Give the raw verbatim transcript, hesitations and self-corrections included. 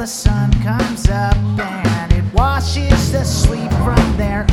sun comes up and it washes the sleep from their